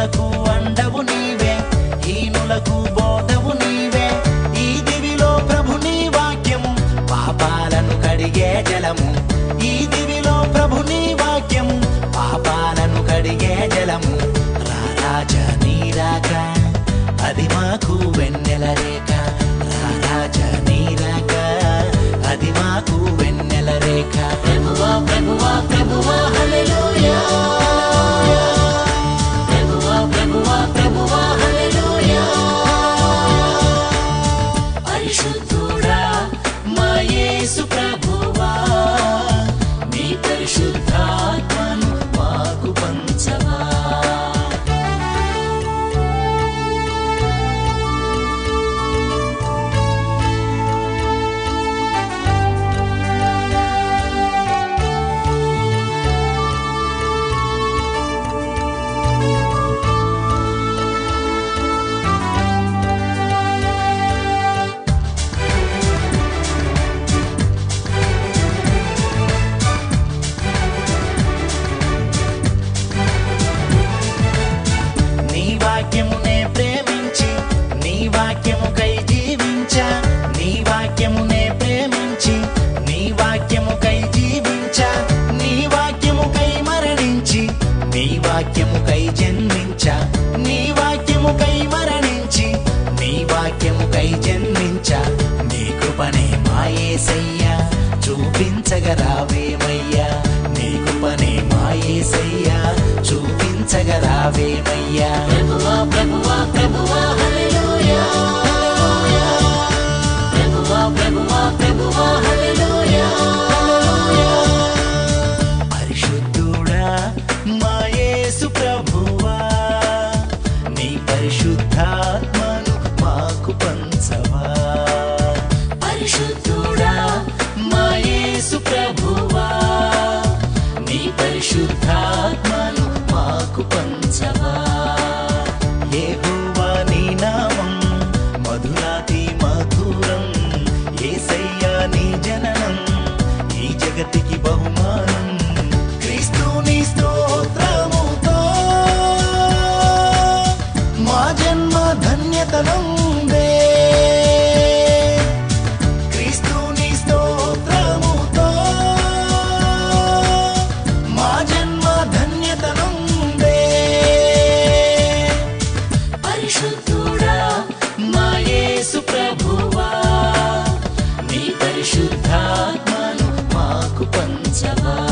దీనులకు అండవు నీవే, హీనులకు బోధవు నీవే. ఈ దివిలో ప్రభు నీ వాక్యము పాపాలను కడిగే జలము. ఈ దివిలో ప్రభు నీ వాక్యము పాపాలను కడిగే జలము. రారాజా నీ రాక అది మాకు వెన్నెల రేఖ. రారాజా నీ రాక అది మాకు వెన్నెల రేఖ. ప్రభువా ప్రభువా ప్రభువా హల్లెలూయా, ప్రభువా ప్రభువా ప్రభువా హల్లెలూయా. పరిశుద్ధుడా మా యేసు ప్రభువా, నీ పరిశుద్ధాత్మను మాకు పంచవా. వాక్యమునే ప్రేమించి నీ వాక్యముకై జీవించా. నీ వాక్యమునే ప్రేమించి నీ వాక్యముకై జీవించా. నీ వాక్యముకై మరణించి నీ వాక్యముకై జన్మించా. నీ వాక్యముకై మరణించి నీ వాక్యముకై జన్మించా. నీ కృపనే మా యేసయ్యా చూపించగరావేమయ్యా. నీ కృపనే మా యేసయ్యా చూపించగరావేమయ్యా. ప్రభువా ప్రభువా ప్రభువా హల్లెలూయా, ప్రభువా ప్రభువా ప్రభువా హల్లెలూయా. పరిశుద్ధుడా మా యేసు ప్రభువా, నీ పరిశుద్ధాత్మను మాకు పంచవా. పరిశుద్ధుడా మా యేసు ప్రభువా, నీ పరిశుద్ధాత్మను మాకు పంచవా. యెహోవా నీ నామం మధురాతి మధురం. యేసయ్యా నీ జననం ఈ జగతికి బహుమానం. క్రీస్తు నీ స్తోత్రముతో మా జన్మ ధన్యతనుందే. క్రీస్తు నీ స్తోత్రముతో మా జన్మ ధన్యతనుందే. పరిశుద్ధుడా మా యేసు ప్రభువా, నీ పరిశుద్ధాత్మను మాకు పంచవా.